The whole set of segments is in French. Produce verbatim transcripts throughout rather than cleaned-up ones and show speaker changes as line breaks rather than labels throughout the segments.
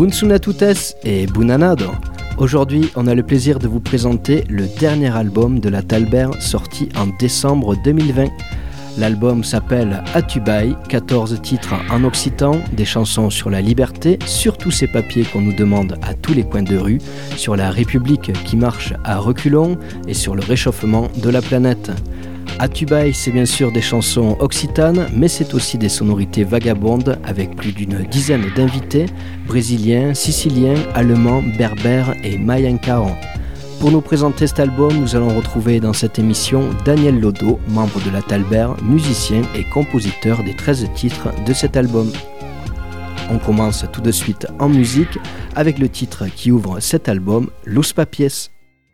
Buonasera a tuttes et buonanado. Aujourd'hui, on a le plaisir de vous présenter le dernier album de la Talbert sorti en décembre deux mille vingt. L'album s'appelle Atubai, quatorze titres en occitan, des chansons sur la liberté, sur tous ces papiers qu'on nous demande à tous les coins de rue, sur la République qui marche à reculons et sur le réchauffement de la planète. Atubai, c'est bien sûr des chansons occitanes, mais c'est aussi des sonorités vagabondes avec plus d'une dizaine d'invités, brésiliens, siciliens, allemands, berbères et mayencaans. Pour nous présenter cet album, nous allons retrouver dans cette émission Daniel Lodo, membre de la Talbert, musicien et compositeur des treize titres de cet album. On commence tout de suite en musique avec le titre qui ouvre cet album, Los Papiers.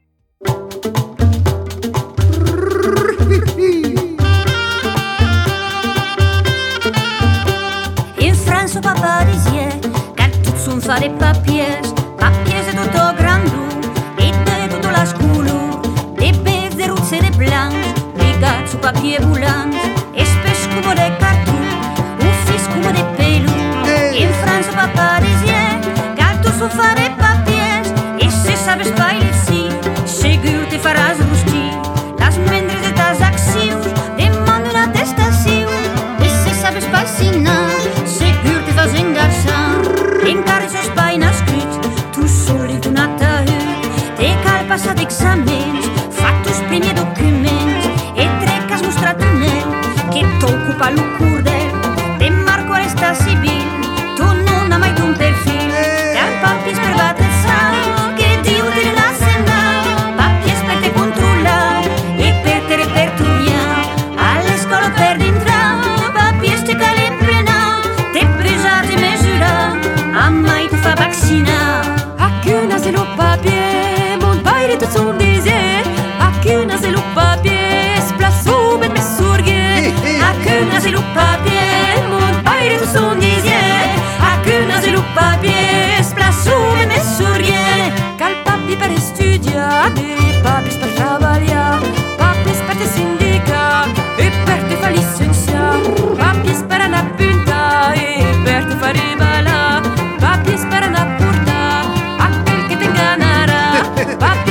In France pas parisien, car tout son fa des papiers, papiers c'est tutto grandou. La sculur, de pez, de ruts e de blancs, ligats su papier volant, espès como de cartó, un fis como de pelo. En França pas parisien, car tu s'ho fa de papiers, e se sabes pas ici, segur te faràs rostir. Les membres de tas accions demanden una atestació, e se sabes pas signar, segur te fas engarçar. Encara sos pas inscrits, tu sol i donat a te cal passar d'examens, fat els primers documents, e trec has mostrat el meu, que t'ocupa lo cordel, de marco a l'estat civil, tu no n'ha mai d'un perfil, car papis per batre sang, que diu de la nacional, papis per te controlar, e per te repertoriar, a l'escola per d'entrar, papis te cal emplenar, te pesar, te mesurar, a mai te fa vaccinar. Acuna se lo papier, tot son désir, acuna se lo papier, splasou bet me surghe, acuna se lo papier, mon paire tot son désir, acuna se lo papier, splasou bet me surghe, cal papi per studiar, de papis per treballar, papis per te sindicar, e per te fa licenciar, papis per anar a puntar, e per te fa rebalar, papis per anar a portar, aquel que t'enganarà, papis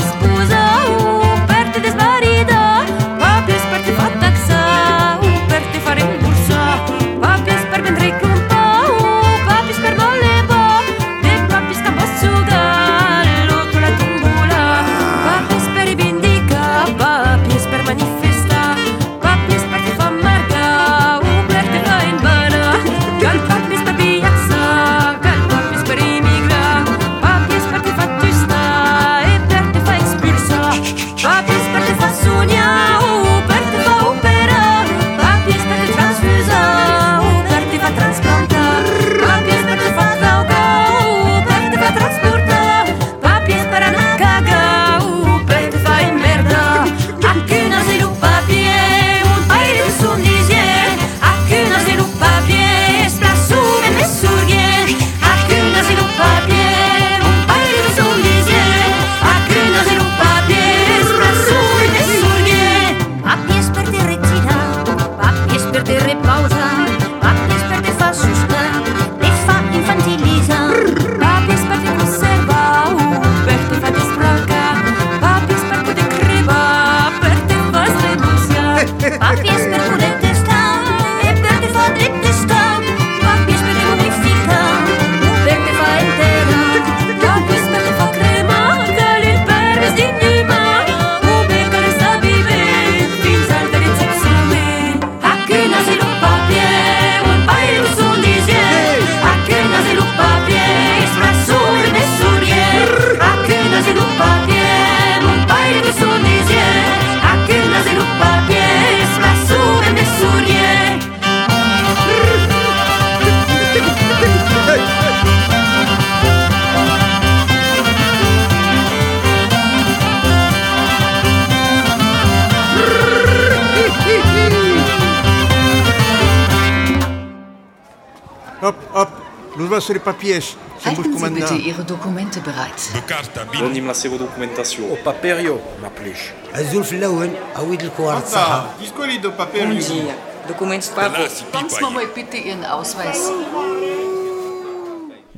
Sur les papiers.
Halten Sie bitte Ihre Dokumente bereit.
Donim la seva documentació.
O paperio, m'appelix.
Azul في الأول أويد الكوارت صح.
Discoli do paperio.
Bom dia. Dokument Geben Sie mir mal bitte Ihren Ausweis.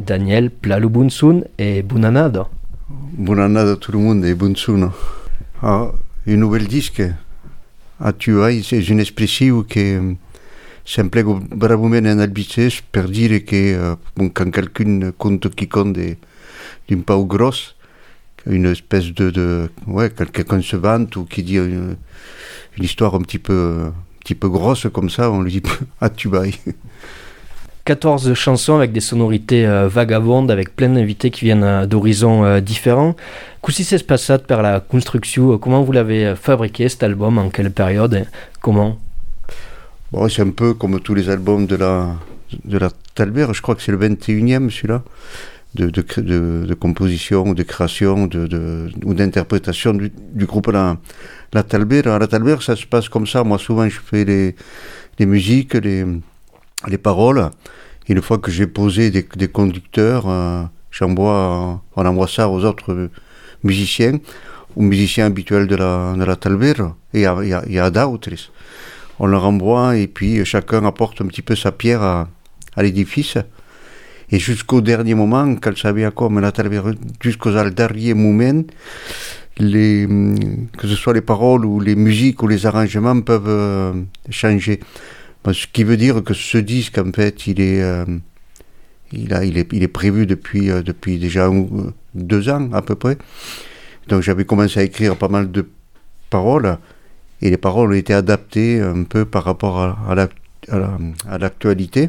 Daniel Plalubunsun et Bunanado.
Bunanado tout le monde et Bunsun. Ah, un nouvel disque. Atubai, c'est une expression qui s'implique bravamente en albices per dire que bon, quand quelqu'un compte qui compte d'une pau grosse, une espèce de, de ouais, quelqu'un se vante ou qui dit une, une histoire un petit peu, un petit peu grosse comme ça, on lui dit Atubai.
quatorze chansons avec des sonorités euh, vagabondes, avec plein d'invités qui viennent euh, d'horizons euh, différents. Comment s'est passé par la construction? Comment vous l'avez fabriqué cet album? En quelle période? Et comment?
Bon, c'est un peu comme tous les albums de la, de la Talbert. Je crois que c'est le vingt et unième celui-là, de, de, de, de composition, de création de, de, ou d'interprétation du, du groupe La, la Talbert. À la Talbert, ça se passe comme ça. Moi, souvent, je fais les, les musiques, les... les paroles, et une fois que j'ai posé des, des conducteurs, euh, j'envoie, on envoie ça aux autres musiciens, aux musiciens habituels de la, de la Talbert, et à, et à, et à d'autres. On leur envoie, et puis chacun apporte un petit peu sa pierre à, à l'édifice. Et jusqu'au dernier moment, quand ça vient comme la Talbert, jusqu'au dernier moment, les, que ce soit les paroles ou les musiques ou les arrangements peuvent euh, changer. Ce qui veut dire que ce disque, en fait, il est, euh, il a, il est, il est prévu depuis, euh, depuis déjà un, deux ans à peu près. Donc j'avais commencé à écrire pas mal de paroles, et les paroles ont été adaptées un peu par rapport à, à, la, à, la, à l'actualité.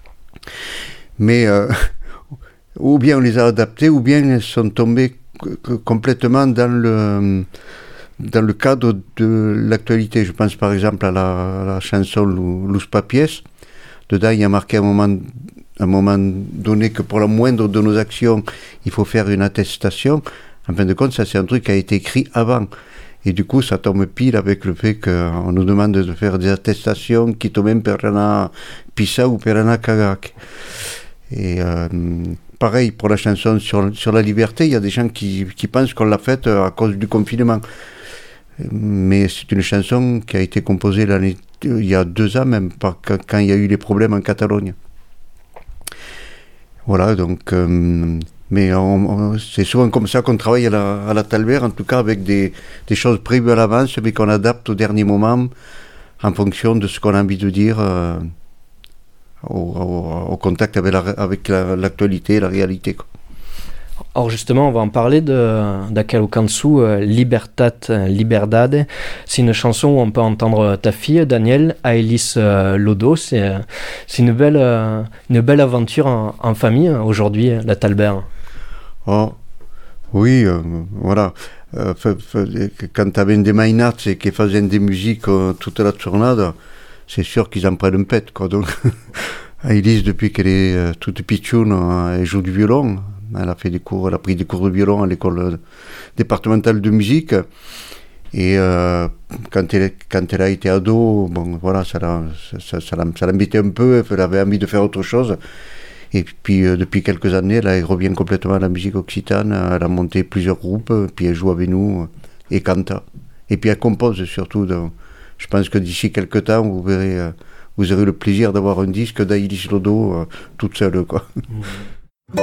Mais euh, ou bien on les a adaptées, ou bien elles sont tombées c- complètement dans le... dans le cadre de l'actualité. Je pense par exemple à la, à la chanson Los Papiers. Dedans, il y a marqué à un moment, à un moment donné que pour la moindre de nos actions, il faut faire une attestation. En fin de compte, ça c'est un truc qui a été écrit avant. Et du coup, ça tombe pile avec le fait qu'on nous demande de faire des attestations qui tombent per una pissa ou per una cagac. Et euh, pareil pour la chanson sur, sur la liberté, il y a des gens qui, qui pensent qu'on l'a faite à cause du confinement. Mais c'est une chanson qui a été composée l'année, il y a deux ans même, par, quand il y a eu les problèmes en Catalogne. Voilà, donc, euh, mais on, on, c'est souvent comme ça qu'on travaille à la, à la Talbert, en tout cas avec des, des choses prévues à l'avance, mais qu'on adapte au dernier moment en fonction de ce qu'on a envie de dire euh, au, au, au contact avec, la, avec la, l'actualité, la réalité, quoi.
Alors justement, on va en parler de d'Aquel Cansu, euh, Libertat, Liberdade. C'est une chanson où on peut entendre ta fille, Daniel, Aelis euh, Lodo. C'est, euh, c'est une belle, euh, une belle aventure en, en famille aujourd'hui, la Talbert.
Oh, oui, euh, voilà. Euh, f- f- quand tu avais des mainats et qui faisaient des musiques euh, toute la tournade, c'est sûr qu'ils en prennent un pet, quoi. Donc, Aelis, depuis qu'elle est euh, toute pitchoune, euh, elle joue du violon. Elle a fait des cours, elle a pris des cours de violon à l'école départementale de musique. Et euh, quand, elle, quand elle a été ado, bon, voilà, ça, l'a, ça, ça, ça l'embêtait un peu, elle avait envie de faire autre chose. Et puis euh, depuis quelques années, elle, elle revient complètement à la musique occitane. Elle a monté plusieurs groupes, puis elle joue avec nous et cante. Et puis elle compose surtout. Donc, je pense que d'ici quelques temps, vous verrez, euh, vous aurez le plaisir d'avoir un disque d'Aelis Lodo euh, toute seule, quoi. Mmh.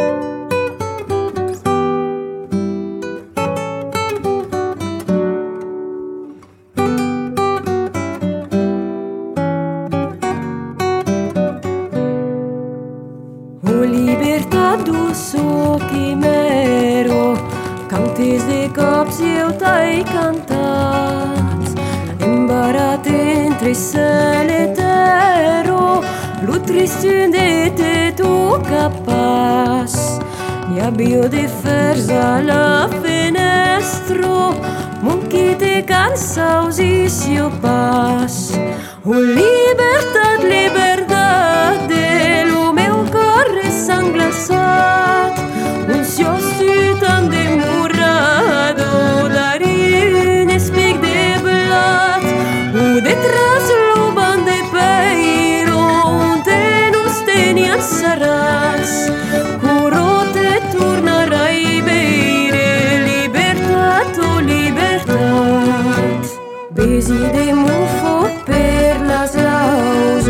Eu t'ai cantat Imbarat entre seletero Lo tristundete tu capas E abbio de fers a la fenestro Mon qui te cansaus i sio pas O libertat, libertat De lo meu cor sanglaçat Un sio stutan demorado Darin espic de blat O detrás lo ban de peiro Unde nos tenian saràs Curo te tornarà i beire Libertat, oh libertat Besi de mufo per las laus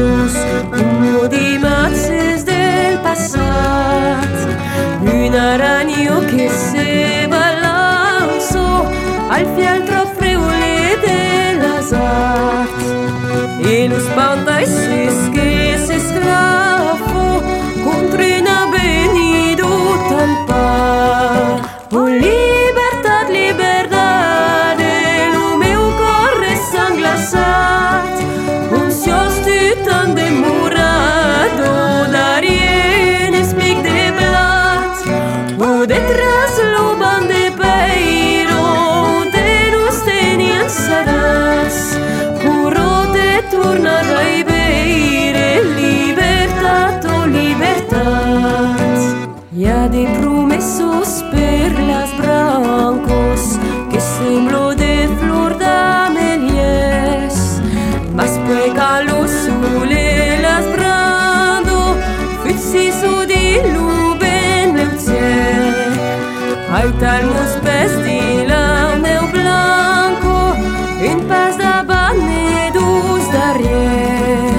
de promessos perlas brancos que semblo de flor d'amelies, mas poi calo sole las brando fixiso di luben leucie, ai tal nos pes di la meu blanco in paz da banne dus darriere.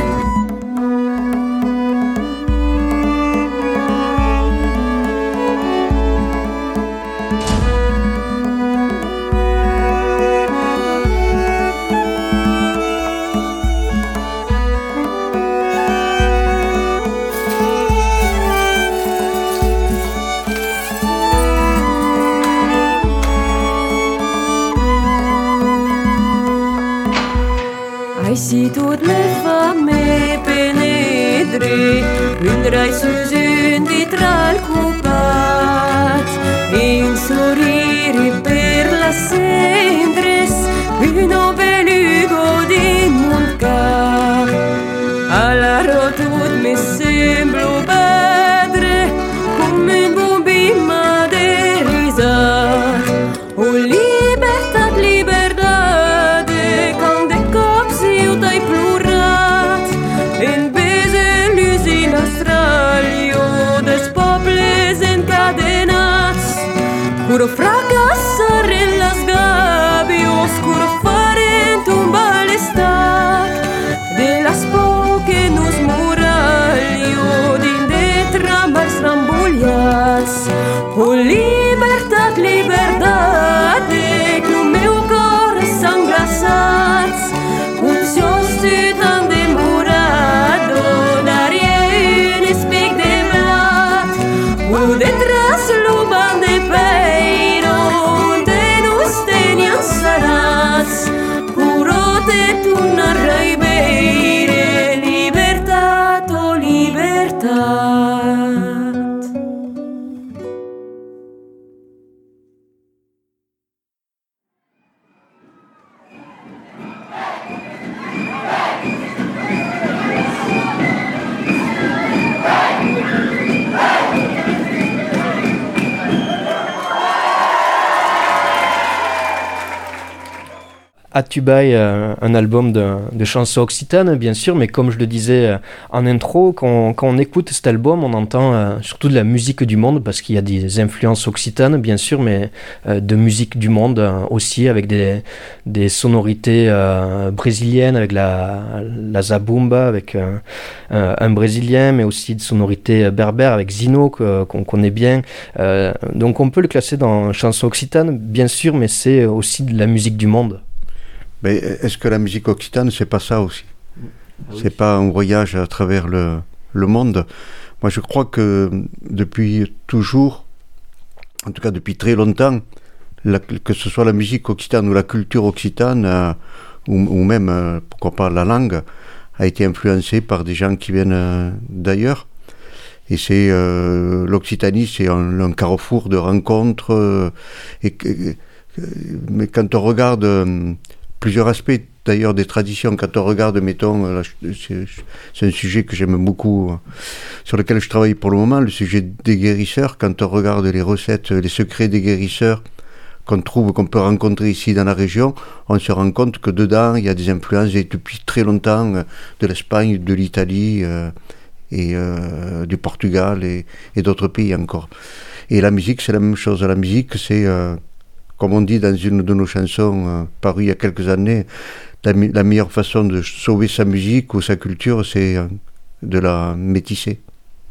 Si toutes les femmes pénétrées, une railleuse, une vitrale coupate, et un sourire per la cendresse, une obelugo di mulca. Alors tout me semble padre, comme une bombima de risate. Oh libertad, libertad, quand des cops eu t'ai plurat, en baiser l'usine australio des pobles encadenats, curo fracassar en las gavios, curo fare tumbar l'estat de las poche nos muralio din de tramals rambuliats. Oh libertad, libertad, que meu cor sangrassats, un siosti tan demorado, darie un espic de blat, o detrás luban de peiro, de nos tenian sarats, curo te turna reibeire, libertad, oh libertad.
Atubai, euh, un album de, de chansons occitanes, bien sûr, mais comme je le disais euh, en intro, quand, quand on écoute cet album, on entend euh, surtout de la musique du monde, parce qu'il y a des influences occitanes, bien sûr, mais euh, de musique du monde euh, aussi, avec des, des sonorités euh, brésiliennes, avec la, la zabumba, avec euh, euh, un brésilien, mais aussi de sonorités berbères, avec Zino, que, qu'on connaît bien. Euh, donc on peut le classer dans chansons occitanes, bien sûr, mais c'est aussi de la musique du monde.
Mais est-ce que la musique occitane, c'est pas ça aussi ? Ah oui. C'est pas un voyage à travers le, le monde. Moi, je crois que depuis toujours, en tout cas depuis très longtemps, la, que ce soit la musique occitane ou la culture occitane, euh, ou, ou même, euh, pourquoi pas, la langue, a été influencée par des gens qui viennent euh, d'ailleurs. Et c'est euh, l'Occitanie, c'est un, un carrefour de rencontres. Euh, et, et, mais quand on regarde euh, plusieurs aspects d'ailleurs des traditions, quand on regarde, mettons, là, c'est, c'est un sujet que j'aime beaucoup, sur lequel je travaille pour le moment, le sujet des guérisseurs. Quand on regarde les recettes, les secrets des guérisseurs qu'on trouve, qu'on peut rencontrer ici dans la région, on se rend compte que dedans, il y a des influences depuis très longtemps de l'Espagne, de l'Italie euh, et euh, du Portugal et, et d'autres pays encore. Et la musique, c'est la même chose. La musique, c'est... Euh, Comme on dit dans une de nos chansons euh, parues il y a quelques années, la, la meilleure façon de sauver sa musique ou sa culture, c'est euh, de la métisser.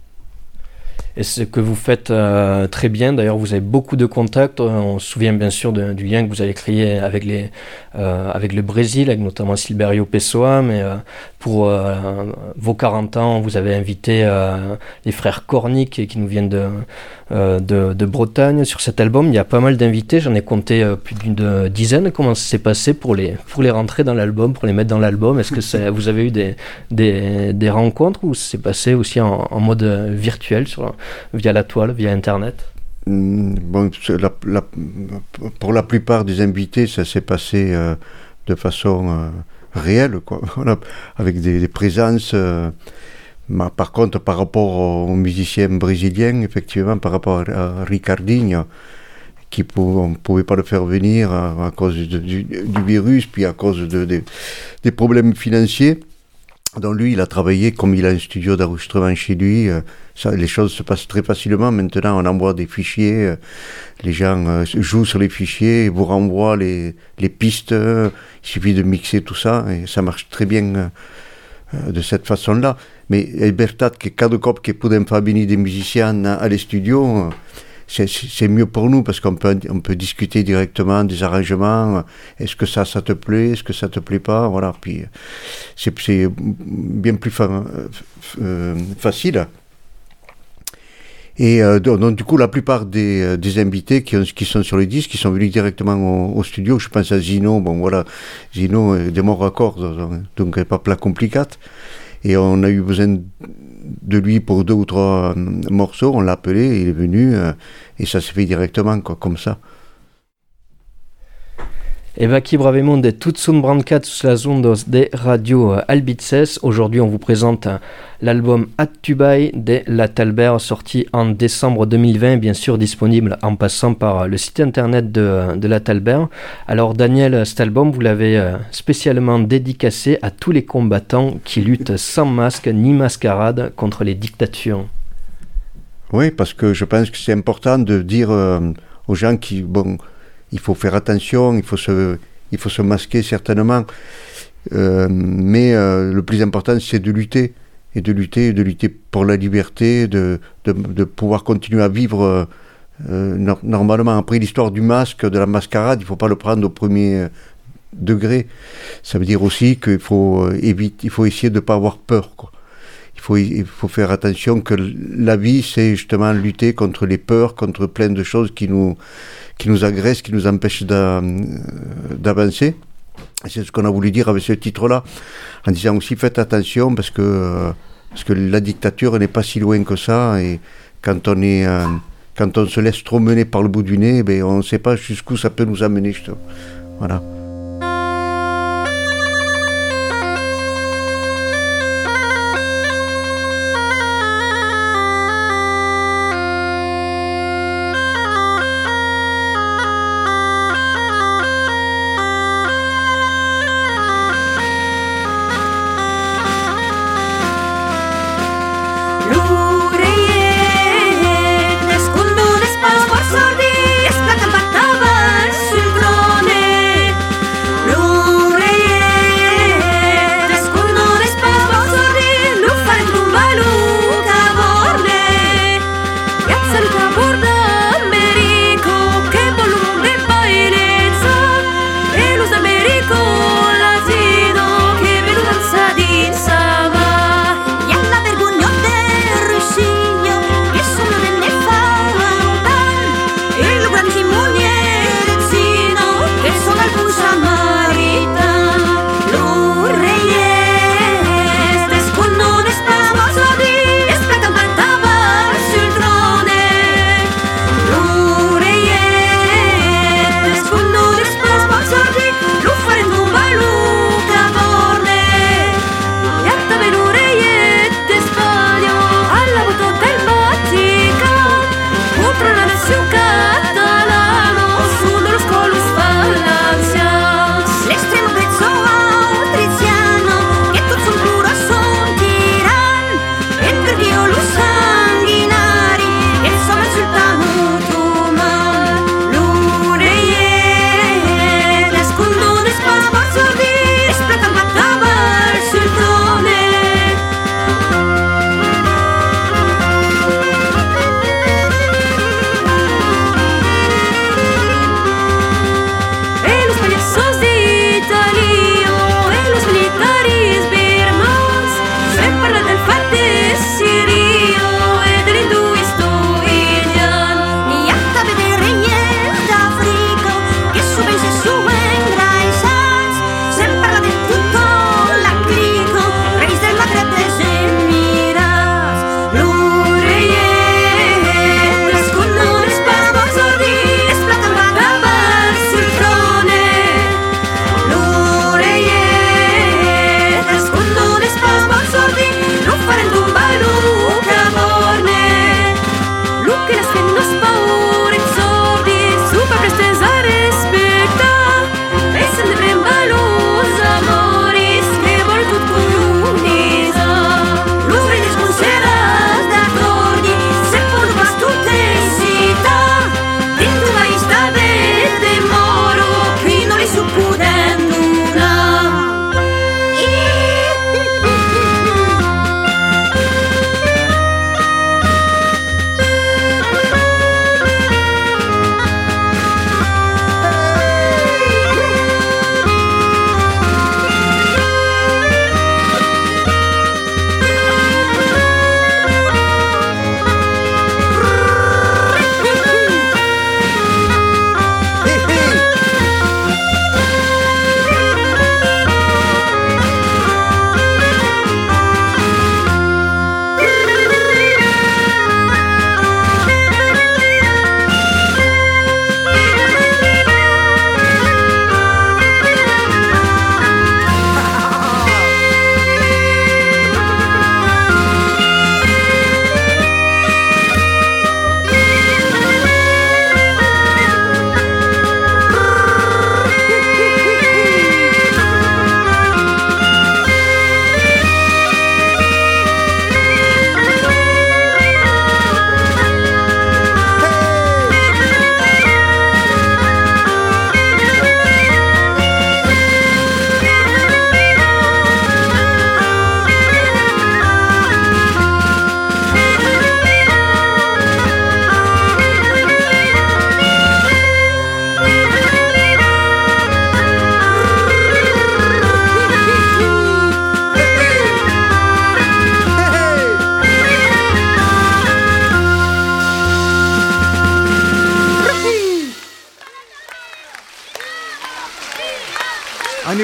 Et ce que vous faites euh, très bien, d'ailleurs vous avez beaucoup de contacts, on se souvient bien sûr de, du lien que vous avez créé avec, les, euh, avec le Brésil, avec notamment Silverio Pessoa, mais euh, pour euh, vos quarante ans, vous avez invité euh, les frères Cornic qui nous viennent de, euh, de, de Bretagne sur cet album. Il y a pas mal d'invités, j'en ai compté euh, plus d'une dizaine. Comment ça s'est passé pour les, pour les rentrer dans l'album, pour les mettre dans l'album? Est-ce que c'est, vous avez eu des, des, des rencontres ou ça s'est passé aussi en, en mode virtuel sur via la toile, via Internet?
Bon, la, la, pour la plupart des invités, ça s'est passé euh, de façon euh, réelle, quoi. Voilà, avec des, des présences. Euh, Mais par contre, par rapport aux musiciens brésiliens, effectivement, par rapport à Ricardinho, qui pou- on ne pouvait pas le faire venir à, à cause de, du, du virus, puis à cause de, de, des problèmes financiers. Donc lui, il a travaillé, comme il a un studio d'enregistrement chez lui, euh, ça, les choses se passent très facilement. Maintenant, on envoie des fichiers, euh, les gens euh, jouent sur les fichiers, vous renvoient les, les pistes, euh, il suffit de mixer tout ça, et ça marche très bien euh, de cette façon-là. Mais è verdad che cada cop che podem faire venir des musiciens à les studios, c'est, c'est mieux pour nous parce qu'on peut, on peut discuter directement des arrangements. Est-ce que ça, ça te plaît? Est-ce que ça te plaît pas? Voilà. Puis c'est, c'est bien plus fa- euh, facile. Et euh, donc, du coup, la plupart des, des invités qui, ont, qui sont sur les disques, qui sont venus directement au, au studio, je pense à Zino. Bon, voilà, Zino est de mon raccord, donc, donc pas plat compliqué. Et on a eu besoin de lui pour deux ou trois morceaux, on l'a appelé, il est venu, euh, et ça s'est fait directement, quoi, comme ça.
Et bien, qui bravement de Tutsun Brancat sous la zone de Radio Albices. Aujourd'hui, on vous présente l'album Atubai de La Talbert, sorti en décembre deux mille vingt, bien sûr disponible en passant par le site internet de, de La Talbert. Alors, Daniel, cet album, vous l'avez spécialement dédicacé à tous les combattants qui luttent sans masque ni mascarade contre les dictatures.
Oui, parce que je pense que c'est important de dire euh, aux gens qui... bon. Il faut faire attention, il faut se, il faut se masquer certainement, euh, mais euh, le plus important c'est de lutter, et de lutter, de lutter pour la liberté, de, de, de pouvoir continuer à vivre euh, no- normalement. Après l'histoire du masque, de la mascarade, il ne faut pas le prendre au premier degré. Ça veut dire aussi qu'il faut, euh, éviter, il faut essayer de ne pas avoir peur, quoi. Il faut, il faut faire attention que la vie, c'est justement lutter contre les peurs, contre plein de choses qui nous, qui nous agressent, qui nous empêchent d'a, d'avancer. Et c'est ce qu'on a voulu dire avec ce titre-là, en disant aussi faites attention parce que, euh, parce que la dictature n'est pas si loin que ça. Et quand on, est, euh, quand on se laisse trop mener par le bout du nez, ben, on ne sait pas jusqu'où ça peut nous amener. Justement. Voilà.
Sordi, esplacca battava sul crone.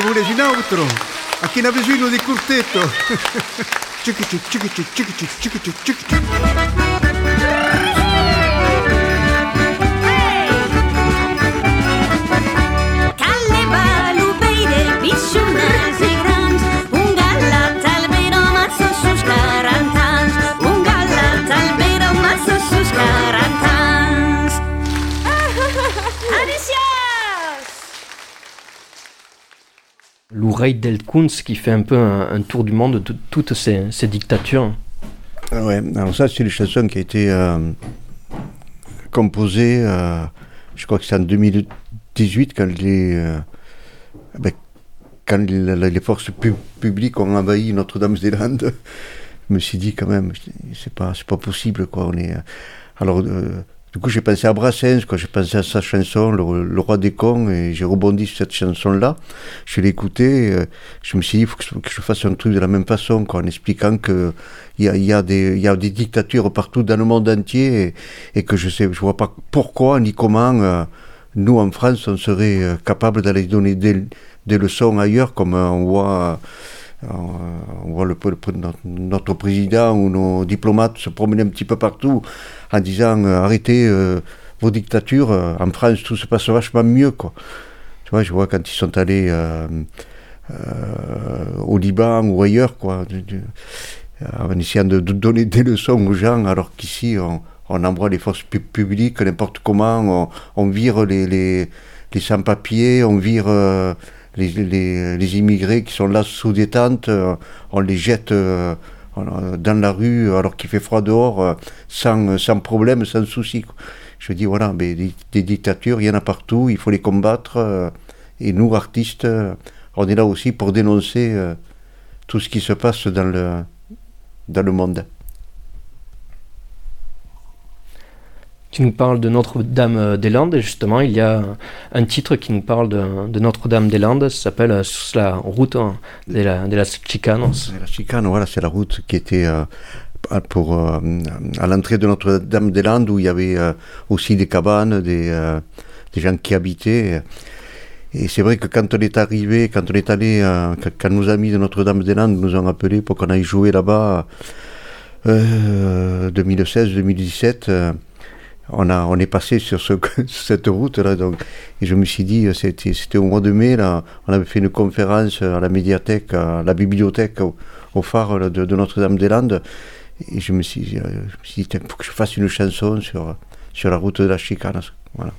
volete un altro? A chi ne ha bisogno di curtetto? Cichici, cichici, cichici, cichici, cichici.
L'oreille d'Elkunz qui fait un peu un, un tour du monde de toutes ces, ces dictatures.
Ouais, alors ça c'est une chanson qui a été euh, composée, euh, je crois que c'est en deux mille dix-huit quand les, euh, ben, quand les, les forces pub- publiques ont envahi Notre-Dame-des-Landes. Je me suis dit quand même, c'est pas, c'est pas possible quoi. On est, alors euh, du coup j'ai pensé à Brassens, quoi. J'ai pensé à sa chanson, le, le Roi des cons, et j'ai rebondi sur cette chanson-là. Je l'ai écoutée, euh, je me suis dit il faut que, que je fasse un truc de la même façon, quoi, en expliquant que il y a, y a des, il y a des dictatures partout dans le monde entier, et, et que je sais, je vois pas pourquoi ni comment euh, nous en France on serait euh, capable d'aller donner des, des leçons ailleurs, comme euh, on voit. On voit le, le, notre président ou nos diplomates se promener un petit peu partout en disant euh, arrêtez euh, vos dictatures, euh, en France tout se passe vachement mieux quoi. Tu vois, je vois quand ils sont allés euh, euh, au Liban ou ailleurs quoi, de, de, en essayant de, de donner des leçons aux gens, alors qu'ici on, on envoie les forces pu- publiques n'importe comment, on, on vire les, les, les sans-papiers, on vire euh, Les, les, les immigrés qui sont là sous détente, euh, on les jette euh, dans la rue alors qu'il fait froid dehors, euh, sans, sans problème, sans souci. Quoi. Je dis voilà, mais des, des dictatures, il y en a partout, il faut les combattre. Euh, et nous, artistes, euh, on est là aussi pour dénoncer euh, tout ce qui se passe dans le, dans le monde.
Tu nous parles de Notre-Dame-des-Landes, et justement, il y a un titre qui nous parle de, de Notre-Dame-des-Landes, ça s'appelle « La route de, la, de las Chicanos ».
La Chicane, voilà, c'est la route qui était euh, pour, euh, à l'entrée de Notre-Dame-des-Landes, où il y avait euh, aussi des cabanes, des, euh, des gens qui habitaient. Et c'est vrai que quand on est arrivé, quand on est allé, euh, quand nos amis de Notre-Dame-des-Landes nous ont appelés pour qu'on aille jouer là-bas, euh, deux mille seize deux mille dix-sept, euh, On, a, on est passé sur ce, cette route-là, donc, et je me suis dit, c'était, c'était au mois de mai, là, on avait fait une conférence à la médiathèque, à la bibliothèque, au, au phare de, de Notre-Dame-des-Landes, et je me suis, je me suis dit, il faut que je fasse une chanson sur, sur la route de la Chicane. Voilà.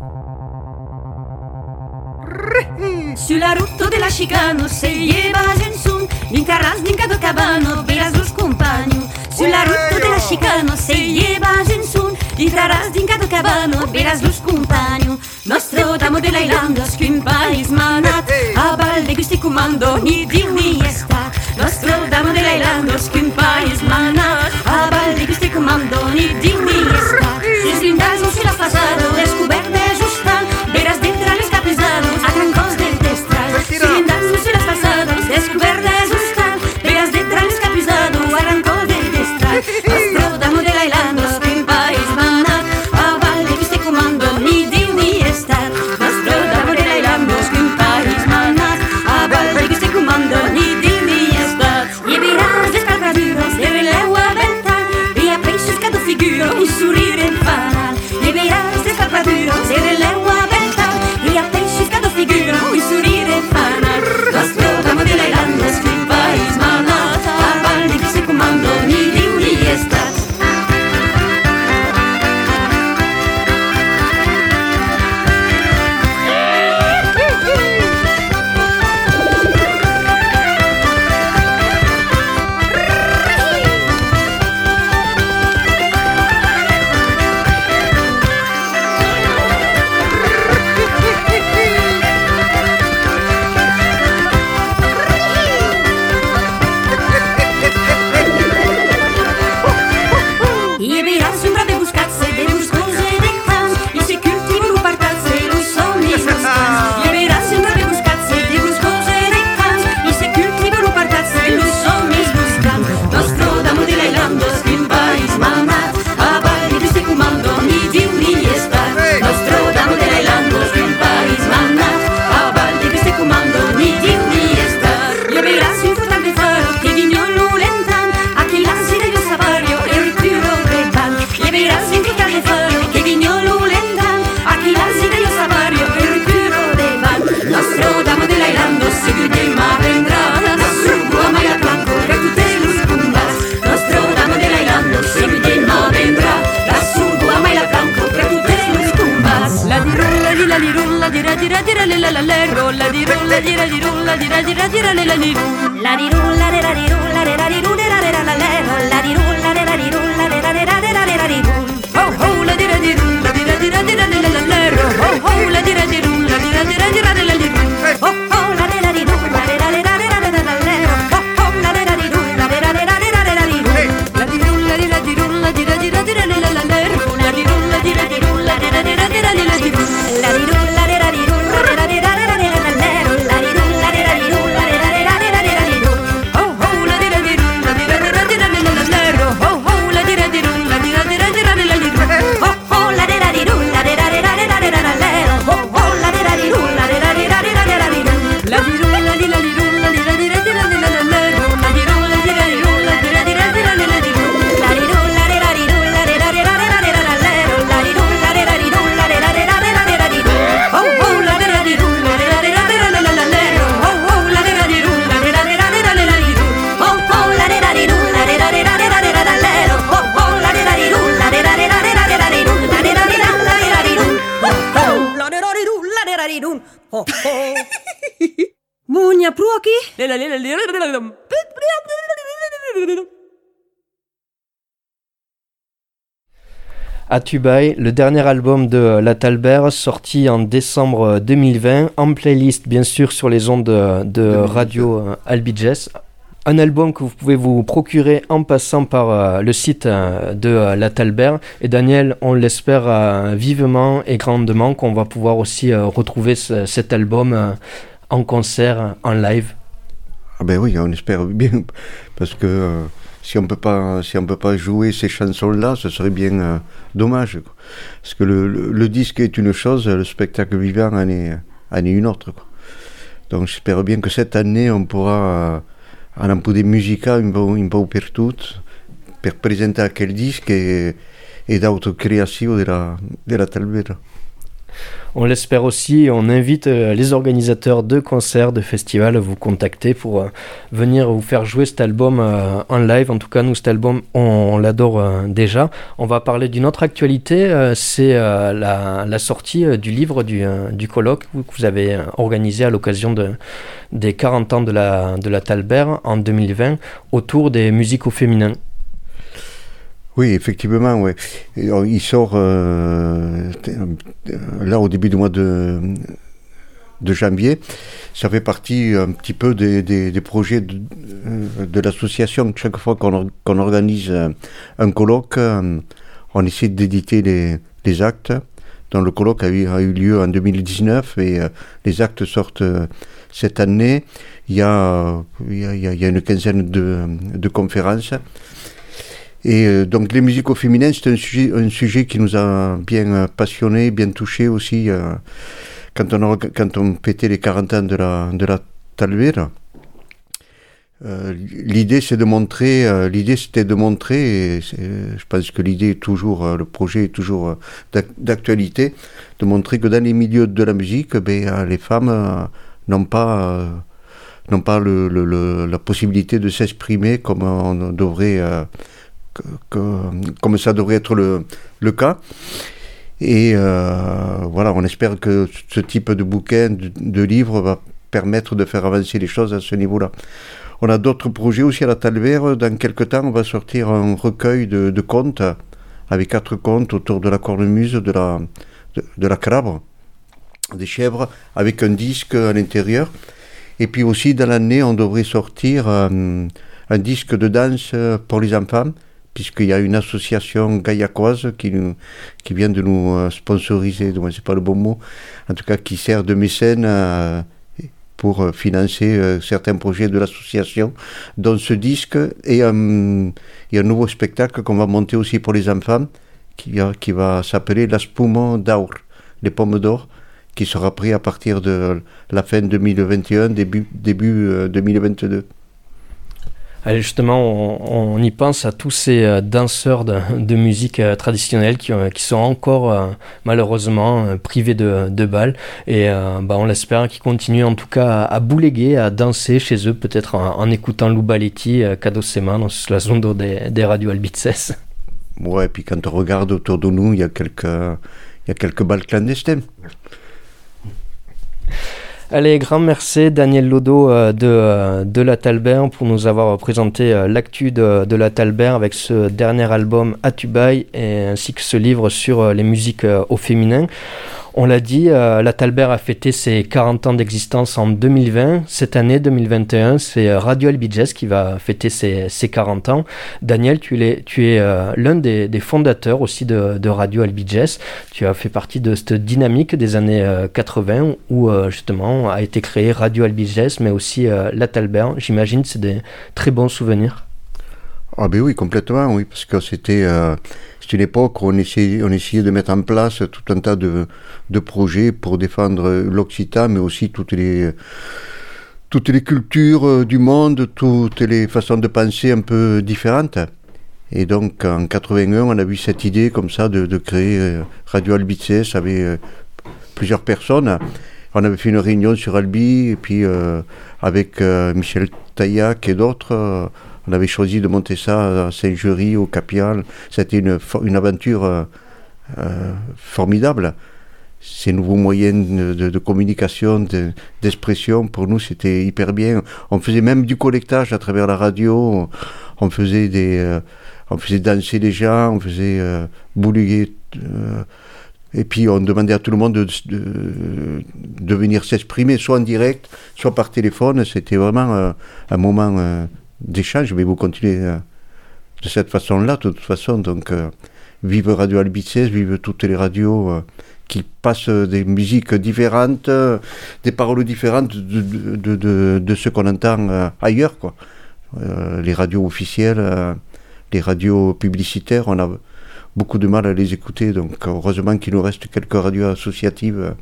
Sulla rotta della Chicano se lleva Jensun, l'incarras d'incado cabano, veras los compagno. Sulla rotta della Chicano se lleva Jensun, l'incarras d'incado cabano, veras los compagno. Nostro damo della Irlanda, skin país manat, a balde gusti comando, ni diu ni esta. Nostro damo della Irlanda, skin país manat, a balde gusti comando, ni diu ni esta. Si blindados sulla fasado, descuberte justan, veras dentro les capezados, a gran cos del destral. Si blindados sulla fasado, descuberte justan, veras dentro les capezados, a gran cos del destral. Nostro damo della Irlanda, skin país manat, a balde gusti comando, ni diu ni esta. Nostro damo della Irlanda, skin país manat, a balde gusti comando, ni diu ni esta. Y verás descargadura,
Atubai, le dernier album de La Talbère, sorti en décembre deux mille vingt, en playlist bien sûr sur les ondes de, de radio Albiges. Un album que vous pouvez vous procurer en passant par euh, le site euh, de euh, La Talbère. Et Daniel, on l'espère euh, vivement et grandement qu'on va pouvoir aussi euh, retrouver ce, cet album euh, en concert, en live.
Ah ben oui, on espère bien, parce que euh, si on peut pas, si on peut pas jouer ces chansons-là, ce serait bien euh, dommage, quoi. Parce que le, le, le disque est une chose, le spectacle vivant en est, en est une autre, quoi. Donc j'espère bien que cette année, on pourra... Euh, a un po' di musica un po', un po' per tutto, per presentare quel disque e, e d'autocreazione della, della Talbera.
On l'espère aussi, on invite les organisateurs de concerts, de festivals à vous contacter pour euh, venir vous faire jouer cet album euh, en live. En tout cas, nous, cet album, on, on l'adore euh, déjà. On va parler d'une autre actualité, euh, c'est euh, la, la sortie euh, du livre du, euh, du colloque que vous avez euh, organisé à l'occasion de, des quarante ans de la, de la Talbère en deux mille vingt autour des musiques au féminin.
Oui, effectivement, ouais. Il sort euh, là au début du mois de, de janvier. Ça fait partie un petit peu des, des, des projets de, de l'association. Chaque fois qu'on, qu'on organise un colloque, on essaie d'éditer les, les actes. Donc le colloque a eu, a eu lieu en deux mille dix-neuf et les actes sortent cette année. Il y a, il y a, il y a une quinzaine de, de conférences. Et euh, donc les musiques au féminin, c'est un sujet, un sujet qui nous a bien euh, passionnés, bien touchés aussi. Euh, quand, on a, quand on pétait les quarante ans de la, de la Talbera, euh, l'idée, c'est de montrer, euh, l'idée c'était de montrer, et je pense que l'idée est toujours, euh, le projet est toujours euh, d'actualité, de montrer que dans les milieux de la musique, ben, euh, les femmes euh, n'ont pas... Euh, n'ont pas le, le, le, la possibilité de s'exprimer comme on devrait... Euh, Que, que, comme ça devrait être le, le cas. Et euh, voilà, on espère que ce type de bouquin, de, de livre, va permettre de faire avancer les choses à ce niveau-là. On a d'autres projets aussi à la Talbère. Dans quelques temps, on va sortir un recueil de, de contes, avec quatre contes autour de la cornemuse, de la, de, de la crabe, des chèvres, avec un disque à l'intérieur. Et puis aussi, dans l'année, on devrait sortir un, un disque de danse pour les enfants, puisqu'il y a une association gaillacoise qui, nous, qui vient de nous sponsoriser, donc c'est pas le bon mot, en tout cas qui sert de mécène euh, pour financer euh, certains projets de l'association, dont ce disque et un, et un nouveau spectacle qu'on va monter aussi pour les enfants, qui, qui va s'appeler La Spumo d'Aur, les pommes d'or, qui sera pris à partir de la fin deux mille vingt et un, début, début euh, deux mille vingt-deux.
Allez, justement, on, on y pense à tous ces euh, danseurs de, de musique euh, traditionnelle qui, euh, qui sont encore euh, malheureusement euh, privés de, de balles. Et euh, bah, on l'espère qu'ils continuent en tout cas à, à bouléguer, à danser chez eux, peut-être en, en écoutant Lubaletti, euh, Cado Semano, sur la zone des, des radios Albices.
Ouais, et puis quand on regarde autour de nous, il y a quelques, il y a quelques balles clandestines.
Allez, grand merci Daniel Lodo euh, de, euh, de la Talbert pour nous avoir présenté euh, l'actu de, de la Talbert avec ce dernier album Atubai et ainsi que ce livre sur euh, les musiques euh, au féminin. On l'a dit, euh, la Talbert a fêté ses quarante ans d'existence en deux mille vingt. Cette année, deux mille vingt et un, c'est Radio Albiges qui va fêter ses, ses quarante ans. Daniel, tu es, tu es euh, l'un des, des fondateurs aussi de, de Radio Albiges. Tu as fait partie de cette dynamique des années euh, quatre-vingts où euh, justement a été créé Radio Albiges, mais aussi euh, la Talbert. J'imagine que c'est des très bons souvenirs.
Ah ben oui, complètement, oui, parce que c'était... Euh... C'est une époque où on essayait, on essayait de mettre en place tout un tas de, de projets pour défendre l'Occitan, mais aussi toutes les, toutes les cultures du monde, toutes les façons de penser un peu différentes. Et donc en quatre-vingt-un, on a eu cette idée comme ça de, de créer Radio Albiges avec plusieurs personnes. On avait fait une réunion sur Albi, et puis euh, avec euh, Michel Taillac et d'autres... Euh, on avait choisi de monter ça à Saint-Jury, au Capial. C'était une, une aventure euh, euh, formidable. Ces nouveaux moyens de, de communication, de, d'expression, pour nous, c'était hyper bien. On faisait même du collectage à travers la radio. On faisait, des, euh, on faisait danser les gens, on faisait euh, boulier. Euh, et puis, on demandait à tout le monde de, de, de venir s'exprimer, soit en direct, soit par téléphone. C'était vraiment euh, un moment... Euh, d'échange, mais vous continuez euh, de cette façon-là, de toute façon. Donc, euh, vive Radio Albiges, vive toutes les radios euh, qui passent des musiques différentes, euh, des paroles différentes de, de, de, de, de ce qu'on entend euh, ailleurs, quoi. Euh, les radios officielles, euh, les radios publicitaires, on a beaucoup de mal à les écouter. Donc, heureusement qu'il nous reste quelques radios associatives. Euh,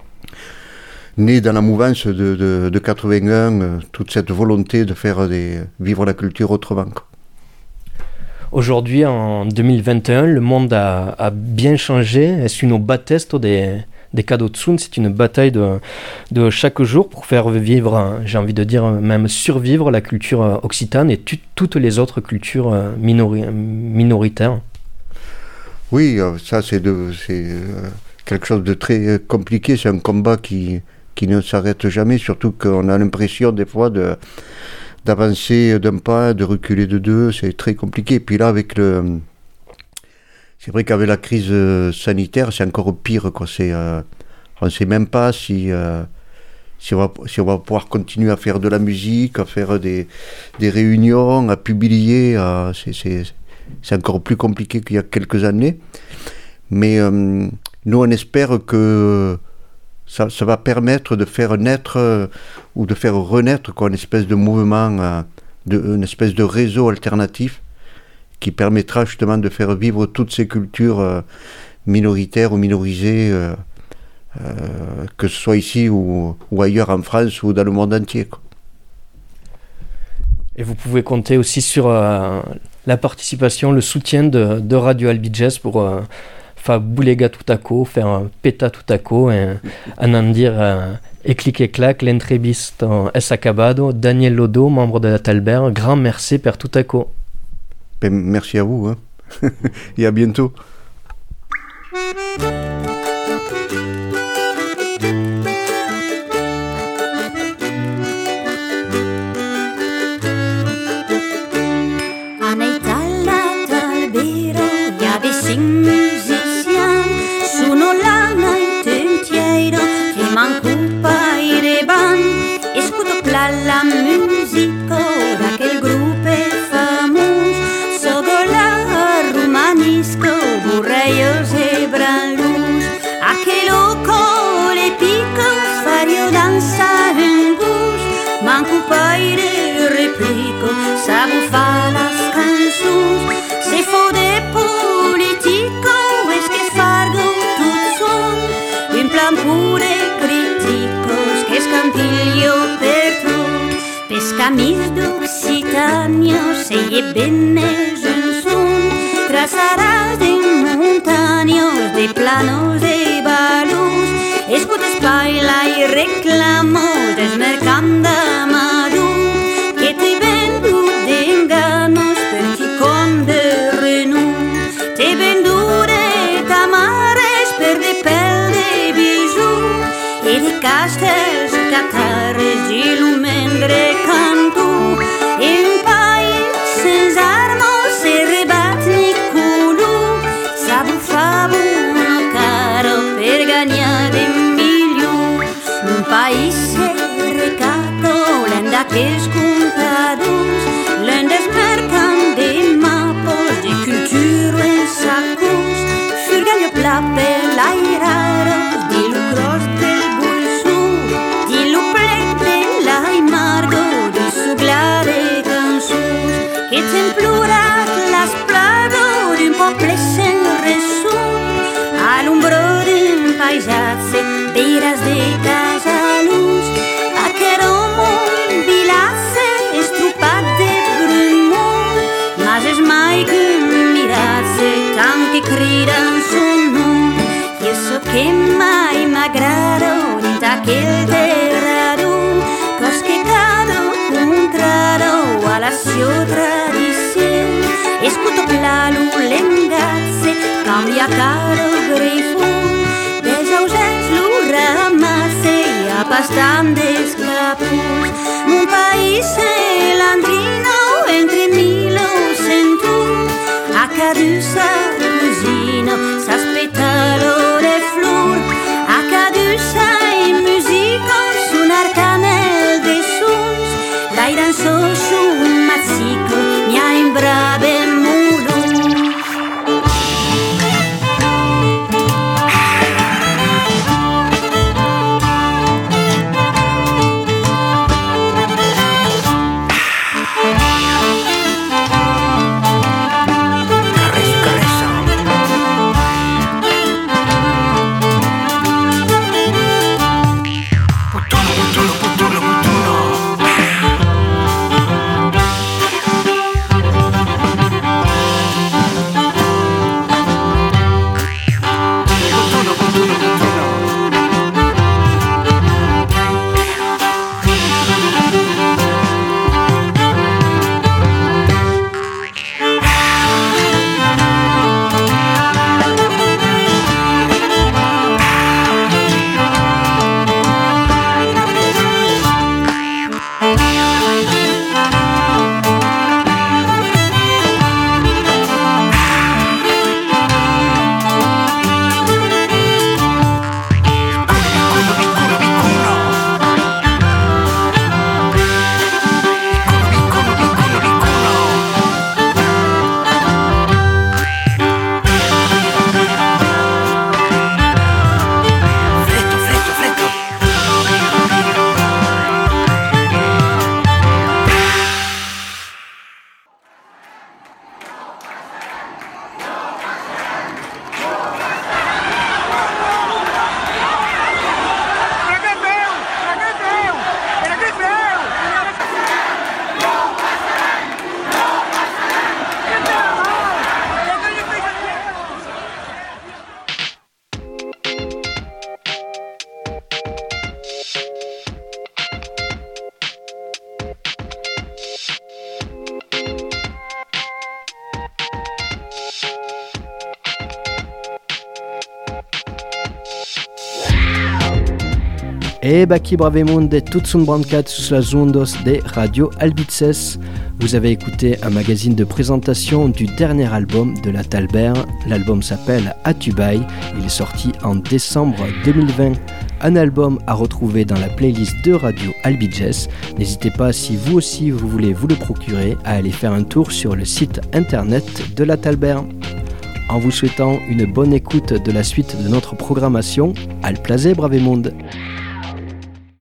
né dans la mouvance de, de, de quatre-vingt-un, euh, toute cette volonté de faire des, vivre la culture autrement. Quoi.
Aujourd'hui, en deux mille vingt et un, le monde a, a bien changé. Est-ce une batteste des, des Kadotsun? C'est une bataille de, de chaque jour pour faire vivre, j'ai envie de dire même survivre la culture occitane et tu, toutes les autres cultures minori- minoritaires.
Oui, ça c'est, de, c'est quelque chose de très compliqué. C'est un combat qui... qui ne s'arrête jamais, surtout qu'on a l'impression des fois de, d'avancer d'un pas, de reculer de deux, c'est très compliqué. Puis là, avec le... C'est vrai qu'avec la crise sanitaire, c'est encore pire, quoi. C'est, euh, on ne sait même pas si, euh, si, on va, si on va pouvoir continuer à faire de la musique, à faire des, des réunions, à publier. À, c'est, c'est, c'est encore plus compliqué qu'il y a quelques années. Mais euh, nous, on espère que Ça, ça va permettre de faire naître euh, ou de faire renaître quoi, une espèce de mouvement, euh, de, une espèce de réseau alternatif qui permettra justement de faire vivre toutes ces cultures euh, minoritaires ou minorisées, euh, euh, que ce soit ici ou, ou ailleurs en France ou dans le monde entier. Quoi.
Et vous pouvez compter aussi sur euh, la participation, le soutien de, de Radio Albiges pour... Euh, fa boulega tutako, faire un peta tutako, en en dire euh, et clic et clac, l'entrevista es acabado. Daniel Lodo, membre de la Talbert, grand merci per tutako.
Ben, merci à vous, hein. Et à bientôt.
La musica d'aquel grup famós, sogola romanisco, borreios e branlus, aquel loco le pico fario dansa en bus, manco paire replico, sabo fa las cançons, se fo de politico, es que fargo tot son, un plan pure criticos, que scampiglio per Pescamis d'Occitania, sei bene son, traçaràs de muntanyos, de planos, de balús, escutes paila i reclamos des mercant d'amadú, que t'he vendut d'enganos per xicon de renú, t'he vendut de tamares per de pèl de bijú, i de castells que beiras de Casaluz, aquel homo bilasse estrupat de brumor, mas es mai que mirasse tant que cridan son nom, i eso que mai m'agrada d'aquel terrado, cos que cada contraro a la sua tradizione, escuto plalo l'engazze, cambia caro grifo, des ausents lo ramasse i a pastant d'escapos, mon país è l'andrino entre mil cento, a cadusa cusino, s'aspetta l'ore flor, a cadusa in musica, suonar canel de sons, dairan so su un mazzico, mi ha in brave mudo.
Et Baki Bravemunde et Tutsun Brancat sus las ondos de Radio Albitzes. Vous avez écouté un magazine de présentation du dernier album de la Talbert. L'album s'appelle Atubai. Il est sorti en décembre deux mille vingt. Un album à retrouver dans la playlist de Radio Albitzes. N'hésitez pas, si vous aussi vous voulez vous le procurer, à aller faire un tour sur le site internet de la Talbert. En vous souhaitant une bonne écoute de la suite de notre programmation, Al Plaze Bravemunde.